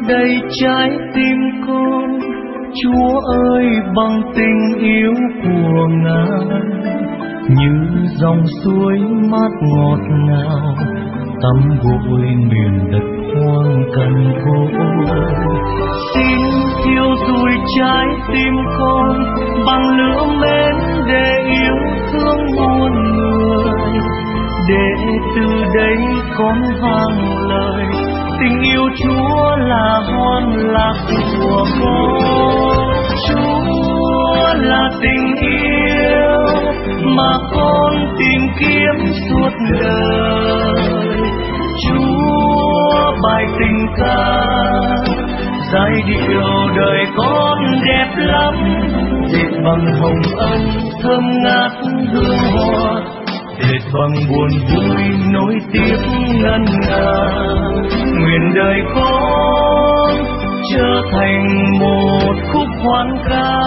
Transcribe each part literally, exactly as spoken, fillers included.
đầy trái tim con. Chúa ơi, bằng tình yêu của Ngài như dòng suối mát ngọt ngào tắm gội miền đất hoang cằn cỗi. Xin thiêu rụi trái tim con bằng lửa mến để yêu thương muôn người, để từ đây con vang lời tình yêu Chúa là hoang lạc của con. Chúa là tình yêu mà con tìm kiếm suốt đời. Chúa bài tình ca giai điệu đời con đẹp lắm, dệt bằng hồng ân thơm ngát hương hoa, dệt bằng buồn vui nối tiếp ngân nga. Nguyện đời con trở thành một khúc hoan ca.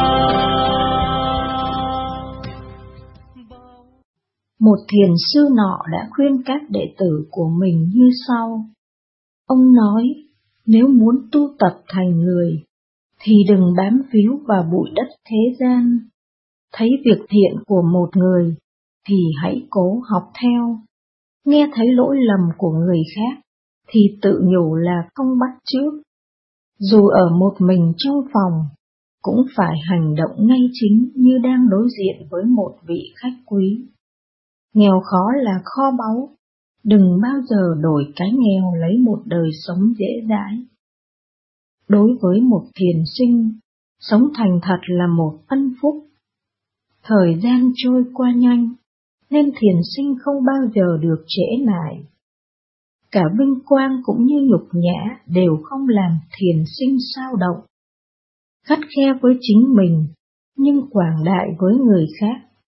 Một thiền sư nọ đã khuyên các đệ tử của mình như sau. Ông nói, nếu muốn tu tập thành người, thì đừng bám víu vào bụi đất thế gian. Thấy việc thiện của một người, thì hãy cố học theo. Nghe thấy lỗi lầm của người khác, thì tự nhủ là không bắt chước. Dù ở một mình trong phòng, cũng phải hành động ngay chính như đang đối diện với một vị khách quý. Nghèo khó là kho báu, đừng bao giờ đổi cái nghèo lấy một đời sống dễ dãi. Đối với một thiền sinh, sống thành thật là một ân phúc. Thời gian trôi qua nhanh, nên thiền sinh không bao giờ được trễ nải. Cả vinh quang cũng như nhục nhã đều không làm thiền sinh xao động. Khắt khe với chính mình, nhưng quảng đại với người khác.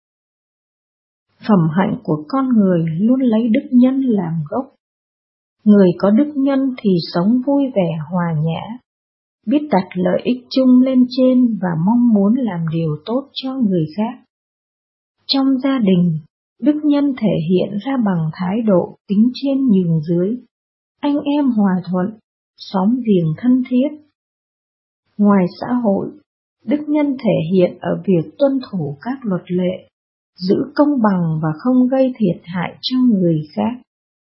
Phẩm hạnh của con người luôn lấy đức nhân làm gốc. Người có đức nhân thì sống vui vẻ hòa nhã, biết đặt lợi ích chung lên trên và mong muốn làm điều tốt cho người khác. Trong gia đình, đức nhân thể hiện ra bằng thái độ tính trên nhường dưới, anh em hòa thuận, xóm giềng thân thiết. Ngoài xã hội, đức nhân thể hiện ở việc tuân thủ các luật lệ, giữ công bằng và không gây thiệt hại cho người khác.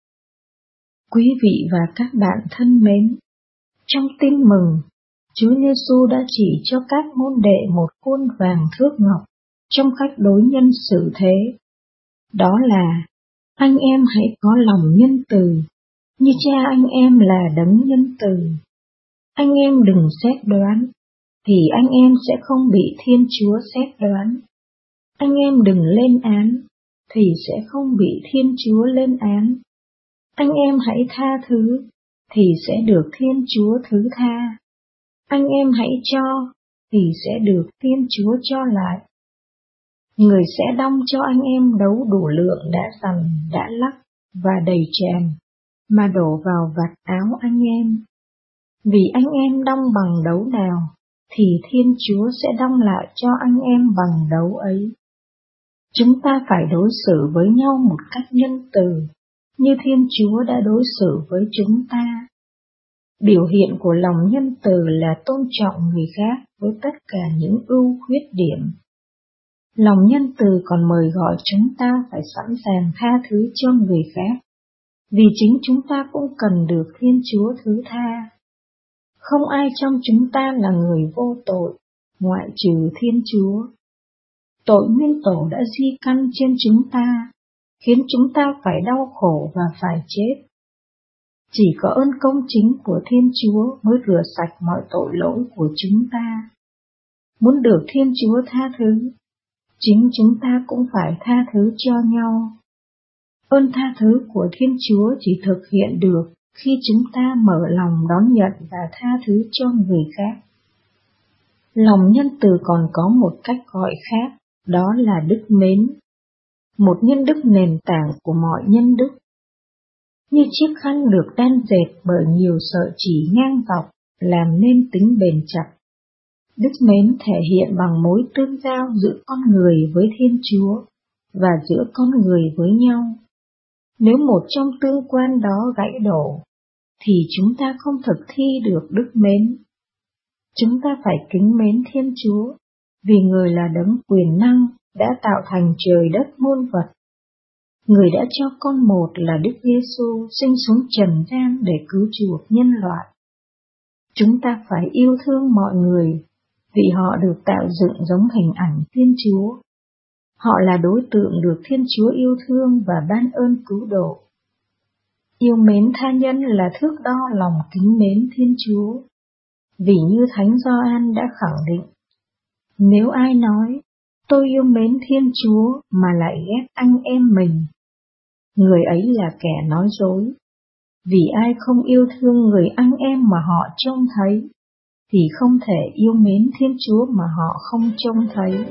Quý vị và các bạn thân mến, trong Tin Mừng, Chúa Giêsu đã chỉ cho các môn đệ một khuôn vàng thước ngọc trong cách đối nhân xử thế. Đó là, anh em hãy có lòng nhân từ, như Cha anh em là đấng nhân từ. Anh em đừng xét đoán, thì anh em sẽ không bị Thiên Chúa xét đoán. Anh em đừng lên án, thì sẽ không bị Thiên Chúa lên án. Anh em hãy tha thứ, thì sẽ được Thiên Chúa thứ tha. Anh em hãy cho, thì sẽ được Thiên Chúa cho lại. Người sẽ đong cho anh em đấu đủ lượng đã dằn, đã lắc và đầy tràn, mà đổ vào vạt áo anh em. Vì anh em đong bằng đấu nào, thì Thiên Chúa sẽ đong lại cho anh em bằng đấu ấy. Chúng ta phải đối xử với nhau một cách nhân từ, như Thiên Chúa đã đối xử với chúng ta. Biểu hiện của lòng nhân từ là tôn trọng người khác với tất cả những ưu khuyết điểm. Lòng nhân từ còn mời gọi chúng ta phải sẵn sàng tha thứ cho người khác, vì chính chúng ta cũng cần được Thiên Chúa thứ tha. Không ai trong chúng ta là người vô tội, ngoại trừ Thiên Chúa. Tội nguyên tổ đã di căn trên chúng ta, khiến chúng ta phải đau khổ và phải chết. Chỉ có ơn công chính của Thiên Chúa mới rửa sạch mọi tội lỗi của chúng ta. Muốn được Thiên Chúa tha thứ, chính chúng ta cũng phải tha thứ cho nhau. Ơn tha thứ của Thiên Chúa chỉ thực hiện được khi chúng ta mở lòng đón nhận và tha thứ cho người khác. Lòng nhân từ còn có một cách gọi khác, đó là đức mến. Một nhân đức nền tảng của mọi nhân đức. Như chiếc khăn được đan dệt bởi nhiều sợi chỉ ngang dọc, làm nên tính bền chặt. Đức mến thể hiện bằng mối tương giao giữa con người với Thiên Chúa và giữa con người với nhau. Nếu một trong tương quan đó gãy đổ, thì chúng ta không thực thi được đức mến. Chúng ta phải kính mến Thiên Chúa, vì Người là đấng quyền năng đã tạo thành trời đất muôn vật. Người đã cho con một là Đức Giêsu sinh xuống trần gian để cứu chuộc nhân loại. Chúng ta phải yêu thương mọi người, vì họ được tạo dựng giống hình ảnh Thiên Chúa. Họ là đối tượng được Thiên Chúa yêu thương và ban ơn cứu độ. Yêu mến tha nhân là thước đo lòng kính mến Thiên Chúa, vì như Thánh Gioan đã khẳng định, nếu ai nói, tôi yêu mến Thiên Chúa mà lại ghét anh em mình, người ấy là kẻ nói dối, vì ai không yêu thương người anh em mà họ trông thấy, thì không thể yêu mến Thiên Chúa mà họ không trông thấy.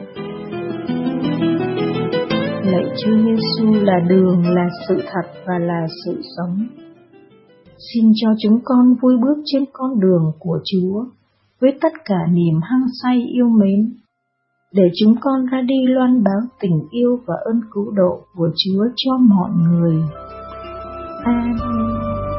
Lạy Chúa Giêsu là đường, là sự thật và là sự sống. Xin cho chúng con vui bước trên con đường của Chúa với tất cả niềm hăng say yêu mến, để chúng con ra đi loan báo tình yêu và ơn cứu độ của Chúa cho mọi người. Amen.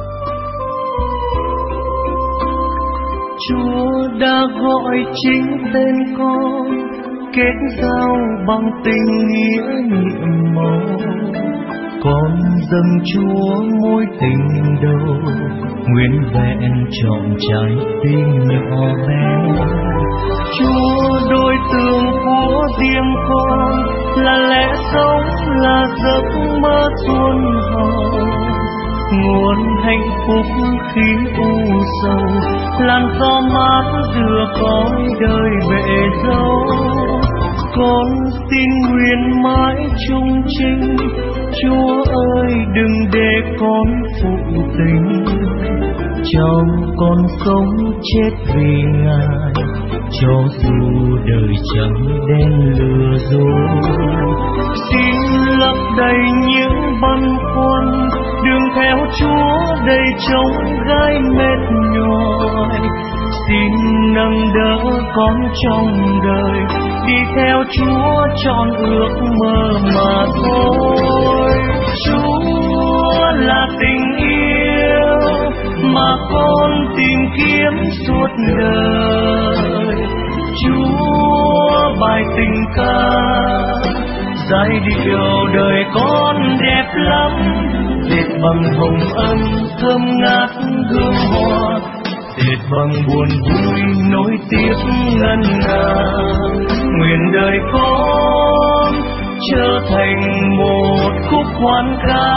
Chúa đã gọi chính tên con, kết giao bằng tình nghĩa nhiệm màu. Con dâng Chúa mối tình đầu, nguyên vẹn trọn trái tim nhỏ bé. Chúa đối tượng của riêng con, là lẽ sống, là giấc mơ xuân hồng. Nguồn hạnh phúc khi u sầu, làn gió mát đưa cõi đời bể dâu. Con xin nguyện mãi trung trinh, Chúa ơi đừng để con phụ tình. Trong con sống chết vì Ngài, cho dù đời trắng đen lừa dối. Xin lấp đầy những băn khoăn, đường theo Chúa đầy trống gai mệt nhòi. Xin nâng đỡ con trong đời, đi theo Chúa trọn ước mơ mà thôi. Chúa là tình yêu mà con tìm kiếm suốt đời. Chúa bài tình ca, giai điệu đời con đẹp lắm, dệt bằng hồng ân thơm ngát hương hoa, dệt bằng buồn vui nối tiếp ngân nga. Nguyện đời con trở thành một khúc hoan ca.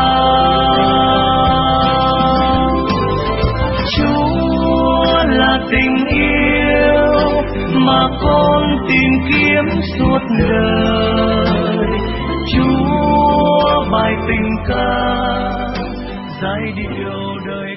Chúa là tình yêu mà con tìm kiếm suốt đời. Chúa bài tình ca, giai điệu